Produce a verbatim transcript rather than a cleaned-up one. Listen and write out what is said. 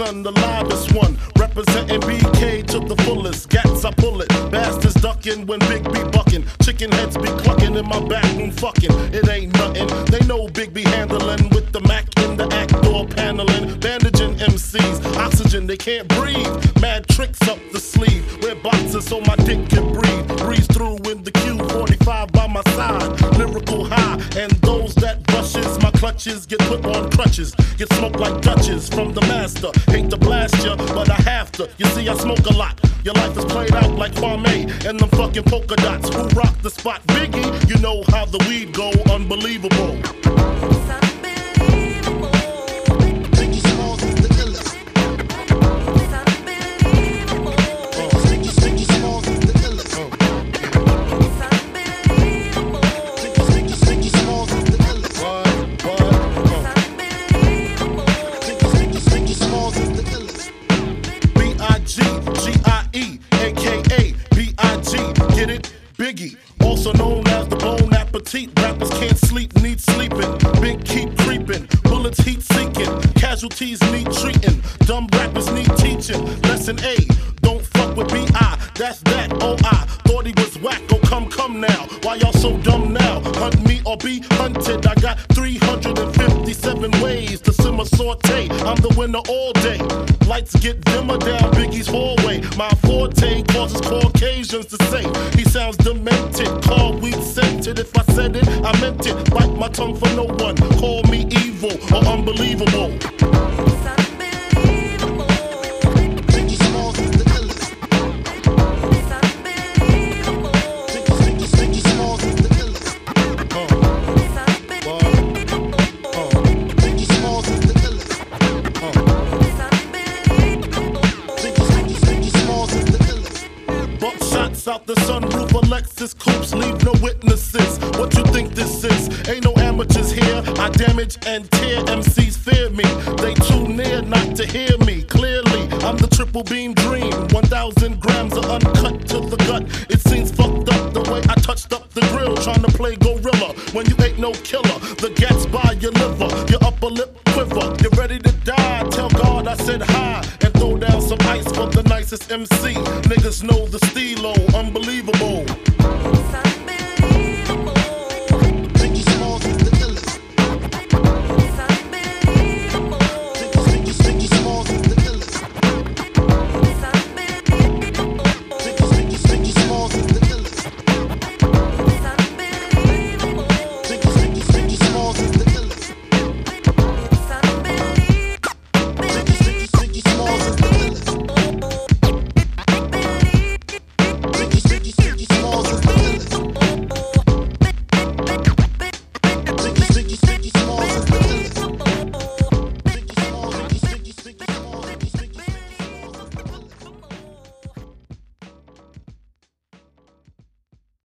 son, the livest one. Representing B K to the fullest. Gats, I pull it. Bastards ducking when Big B bucking. Chicken heads be clucking in my back room fucking. It ain't nothing. They know Big B handling with the Mac in the act door paneling. Bandaging M Cs. Oxygen, they can't breathe. Mad tricks up the sleeve. Wear boxes so my dick can breathe. Breeze through in the Q forty-five by my side. Lyrical high. And those that brushes my clutches get put on crutches. Get smoked like Dutches from the master. Hate to blast ya, but I have to. You see, I smoke a lot. Your life is played out like Kwame and them fucking polka dots. Who rock the spot? Biggie, you know how the weed go. Unbelievable. Biggie, also known as the Bon Appetit. Rappers can't sleep, need sleeping. Big keep creeping, bullets heat seeking. Casualties need treating. Dumb rappers need teaching. Lesson A, don't fuck with B I. That's that, oh I thought he was whack. Oh come, come now. Why y'all so dumb now? Hunt me or be hunted. I got three hundred fifty-seven ways to simmer saute. I'm the winner all day. Lights get dimmer down Biggie's hallway. My forte causes Caucasians to say he sounds demented. Call weed scented. If I said it, I meant it. Bite my tongue for no one. Call me evil or unbelievable. Out the sunroof, Alexis coupes, leave no witnesses. What you think this is? Ain't no amateurs here. I damage and tear. M Cs fear me. They too near not to hear me. Clearly, I'm the triple beam dream. One thousand grams of uncut to the gut. It seems fucked up the way I touched up the grill, trying to play gorilla when you ain't no killer. The gas by your liver, your upper lip quiver. You're ready to die. Tell God I said hi and throw down some ice for the nicest M C. Niggas know the stilo, unbelievable.